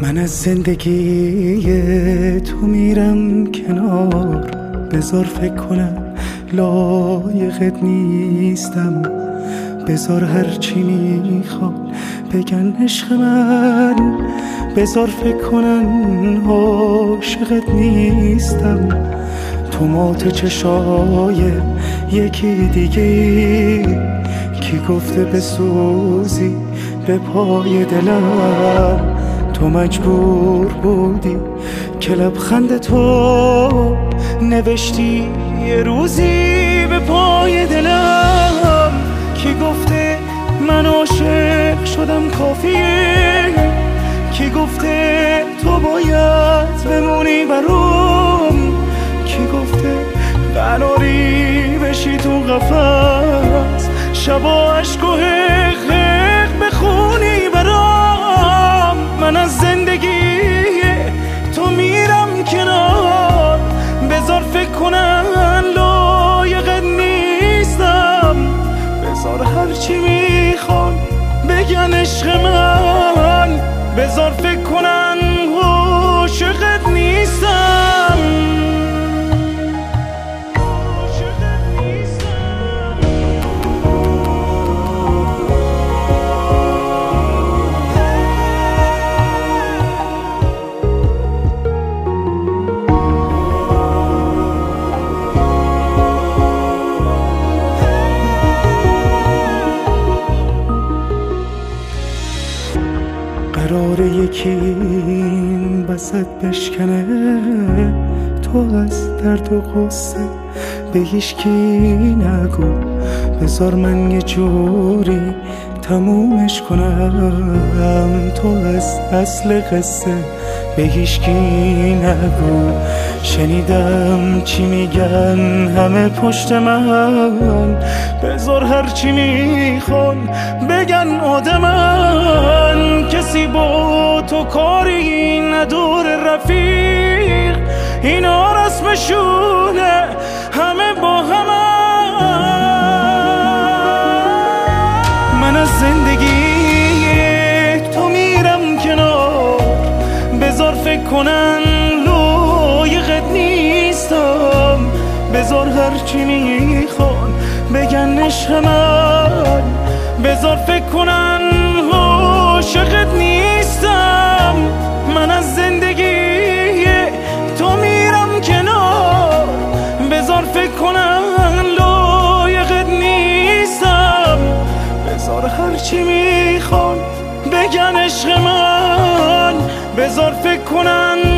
من از زندگی تو میرم کنار، بذار فکر کنم لایقت نیستم، بذار هرچی میخوان بگن عشق من، بذار فکر کنن عاشقت نیستم. تو مات چشای یکی دیگه، کی گفته بسوزی به پای دلم؟ تو مجبور بودی که لبخند تو نوشتی یه روزی به پای دلم. کی گفته من عاشق شدم کافیه؟ کی گفته تو باید بمونی برام؟ کی گفته قراری بشی تو قفس، شبا عشق و حق بخونی برام؟ من از زندگی تو میرم کنار، بذار فکر کنن لایقت نیستم، بذار هرچی میخوان بگن عشق من، بذار فکر کنن عاشقت نیستم. قراره یکی این وسط بشکنه، تو از درد و غصه به هیچکی نگو، بذار من یه جوری تمومش کنم. تو از اصل قصه به هیچکی نگو، شنیدم چی میگن همه پشت من، بذار هرچی میخوان بگن آدمن. کسی با تو کاری نداره رفیق، اینا رسمشونه همه با همن. من از زندگی تو میرم کنار، بذار فکر کنن لایقت نیستم، بذار هرچی میخوان بگن عشق من، بذار فکر کنن عاشقت نیستم. من از زندگی تو میرم کنار، بذار فکر کنن لایقت نیستم، بذار هرچی میخوان بگن عشق من، بذار فکر کنن